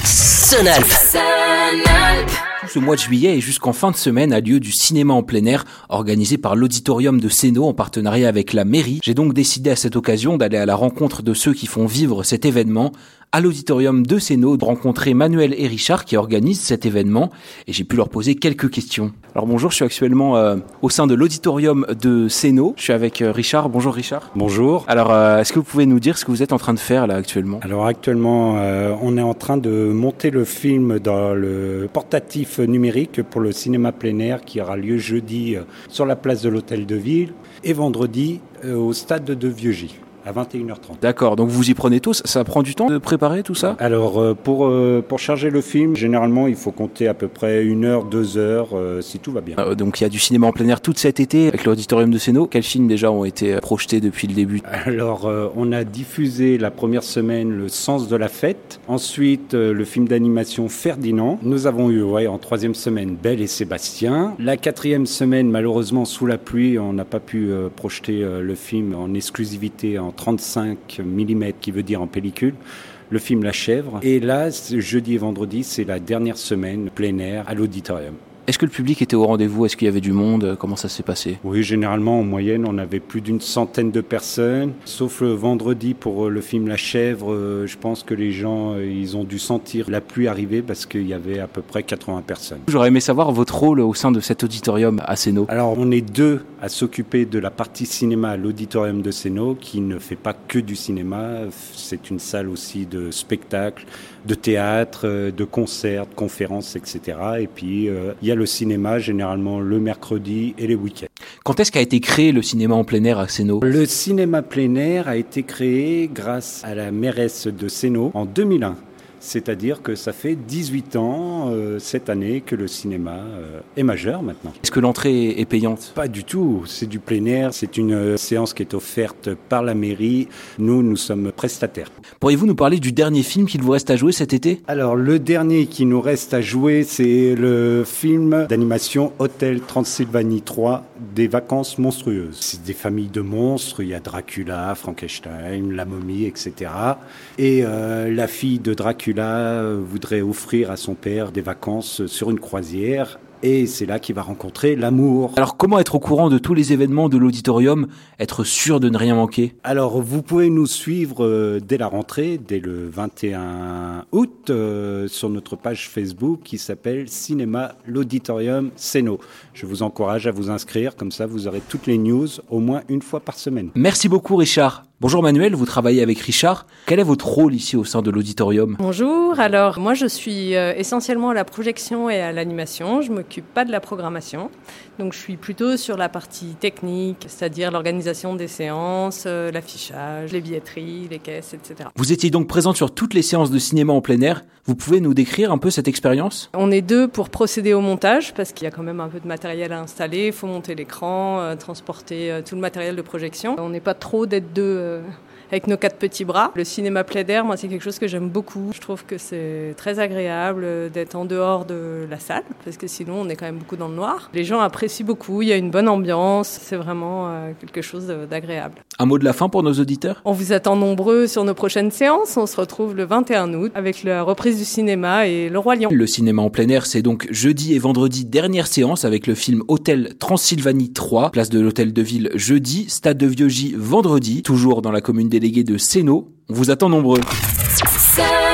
Sonalp. Tout ce mois de juillet et jusqu'en fin de semaine a lieu du cinéma en plein air organisé par l'Auditorium de Sénaux en partenariat avec la mairie. J'ai donc décidé à cette occasion d'aller à la rencontre de ceux qui font vivre cet événement à l'Auditorium de Sénaux, de rencontrer Manuel et Richard qui organisent cet événement et j'ai pu leur poser quelques questions. Alors bonjour, je suis actuellement au sein de l'Auditorium de Sénaux. Je suis avec Richard. Bonjour Richard. Bonjour. Alors est-ce que vous pouvez nous dire ce que vous êtes en train de faire là actuellement ? Alors actuellement, on est en train de monter le film dans le portatif numérique pour le cinéma plein air qui aura lieu jeudi sur la place de l'Hôtel de Ville et vendredi au stade de Vieux-Gy. À 21h30. D'accord, donc vous y prenez tous. Ça prend du temps de préparer tout ça ? Alors, pour charger le film, généralement, il faut compter à peu près 1 heure, 2 heures, si tout va bien. Donc il y a du cinéma en plein air tout cet été avec l'Auditorium de Sénaux. Quels films déjà ont été projetés depuis le début ? Alors, on a diffusé la première semaine Le Sens de la Fête. Ensuite, le film d'animation Ferdinand. Nous avons eu, en 3e semaine, Belle et Sébastien. La 4e semaine, malheureusement, sous la pluie, on n'a pas pu projeter le film en exclusivité en 35 mm, qui veut dire en pellicule, le film La Chèvre. Et là, jeudi et vendredi, c'est la dernière semaine plein air à l'Auditorium. Est-ce que le public était au rendez-vous ? Est-ce qu'il y avait du monde ? Comment ça s'est passé ? Oui, généralement, en moyenne, on avait plus d'une centaine de personnes. Sauf le vendredi pour le film La Chèvre, je pense que les gens, ils ont dû sentir la pluie arriver parce qu'il y avait à peu près 80 personnes. J'aurais aimé savoir votre rôle au sein de cet auditorium à Sénaux. Alors, on est 2 à s'occuper de la partie cinéma à l'Auditorium de Sénaux, qui ne fait pas que du cinéma. C'est une salle aussi de spectacle, de théâtre, de concerts, de conférences, etc. Et puis, il y a le cinéma, généralement le mercredi et les week-ends. Quand est-ce qu'a été créé le cinéma en plein air à Sénaux ? Le cinéma plein air a été créé grâce à la mairesse de Sénaux en 2001. C'est-à-dire que ça fait 18 ans cette année que le cinéma est majeur maintenant. Est-ce que l'entrée est payante ? Pas du tout, c'est du plein air, c'est une séance qui est offerte par la mairie. Nous sommes prestataires. Pourriez-vous nous parler du dernier film qu'il vous reste à jouer cet été ? Alors le dernier qui nous reste à jouer, c'est le film d'animation Hôtel Transylvanie 3, des vacances monstrueuses. C'est des familles de monstres, il y a Dracula, Frankenstein, la momie, etc. Et la fille de Dracula voudrait offrir à son père des vacances sur une croisière et c'est là qu'il va rencontrer l'amour. Alors comment être au courant de tous les événements de l'auditorium, être sûr de ne rien manquer ? Alors vous pouvez nous suivre dès la rentrée, dès le 21 août sur notre page Facebook qui s'appelle Cinéma l'Auditorium Sénaux. Je vous encourage à vous inscrire, comme ça vous aurez toutes les news au moins une fois par semaine. Merci beaucoup Richard. Bonjour Manuel, vous travaillez avec Richard. Quel est votre rôle ici au sein de l'auditorium ? Bonjour, alors moi je suis essentiellement à la projection et à l'animation, je ne m'occupe pas de la programmation, donc je suis plutôt sur la partie technique, c'est-à-dire l'organisation des séances, l'affichage, les billetteries, les caisses, etc. Vous étiez donc présente sur toutes les séances de cinéma en plein air, vous pouvez nous décrire un peu cette expérience ? On est 2 pour procéder au montage, parce qu'il y a quand même un peu de matériel à installer, il faut monter l'écran, transporter tout le matériel de projection. On n'est pas trop d'être 2 avec nos 4 petits bras. Le cinéma plein air, moi, c'est quelque chose que j'aime beaucoup. Je trouve que c'est très agréable d'être en dehors de la salle, parce que sinon, on est quand même beaucoup dans le noir. Les gens apprécient beaucoup, il y a une bonne ambiance, c'est vraiment quelque chose d'agréable. Un mot de la fin pour nos auditeurs ? On vous attend nombreux sur nos prochaines séances. On se retrouve le 21 août avec la reprise du cinéma et Le Roi Lion. Le cinéma en plein air, c'est donc jeudi et vendredi, dernière séance avec le film Hôtel Transylvanie 3, place de l'Hôtel de Ville jeudi, stade de Vieux-Gy vendredi, toujours dans la commune déléguée de Sénaux. On vous attend nombreux.